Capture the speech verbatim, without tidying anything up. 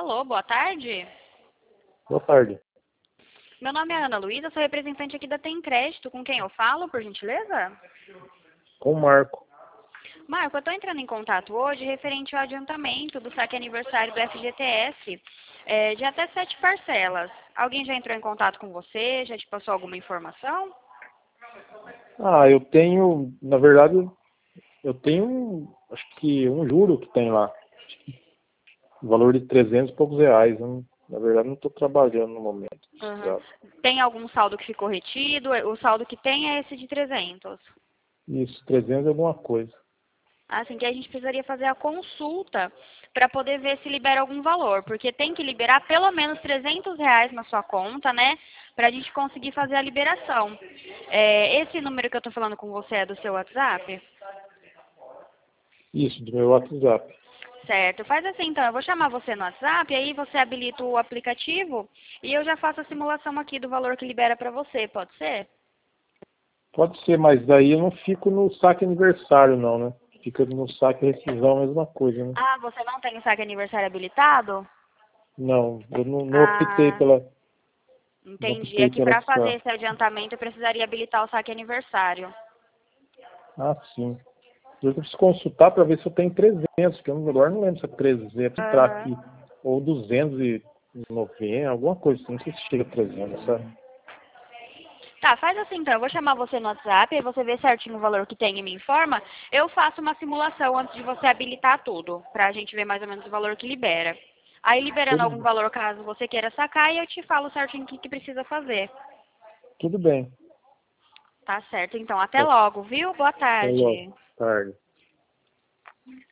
Alô, boa tarde. Boa tarde. Meu nome é Ana Luísa, sou representante aqui da Tem Crédito. Com quem eu falo, por gentileza? Com o Marco. Marco, eu estou entrando em contato hoje referente ao adiantamento do saque aniversário do F G T S, é, de até sete parcelas. Alguém já entrou em contato com você? Já te passou alguma informação? Ah, eu tenho, na verdade, eu tenho, acho que um juro que tem lá. O valor de trezentos e poucos reais. Eu não- na verdade, não estou trabalhando no momento. Uhum. Exato. Tem algum saldo que ficou retido? O saldo que tem é esse de trezentos. Isso, trezentos e alguma coisa. Assim que a gente precisaria fazer a consulta para poder ver se libera algum valor, porque tem que liberar pelo menos trezentos reais na sua conta, né, para a gente conseguir fazer a liberação. É, esse número que eu estou falando com você é do seu WhatsApp? Isso, do meu WhatsApp. Certo, faz assim então, eu vou chamar você no WhatsApp, aí você habilita o aplicativo e eu já faço a simulação aqui do valor que libera para você, pode ser? Pode ser, mas daí eu não fico no saque aniversário, não, né? Fica no saque rescisão, a mesma coisa, né? Ah, você não tem o saque aniversário habilitado? Não, eu não, não optei Ah, pela, não entendi. optei É que pela para fazer essa. esse adiantamento eu precisaria habilitar o saque aniversário. Ah, sim. Eu preciso consultar para ver se eu tenho trezentos, porque eu agora não lembro se é trezentos, entrar Aham. aqui, ou duzentos e noventa, alguma coisa assim, não sei se chega a trezentos, sabe? Tá, faz assim então. Eu vou chamar você no WhatsApp, aí você vê certinho o valor que tem e me informa. Eu faço uma simulação antes de você habilitar tudo, pra gente ver mais ou menos o valor que libera. Aí liberando algum Tudo, valor caso você queira sacar, e eu te falo certinho o que, que precisa fazer. tudo bem. Tá certo, então. Até logo, viu? Boa Até logo. tarde. Tarde.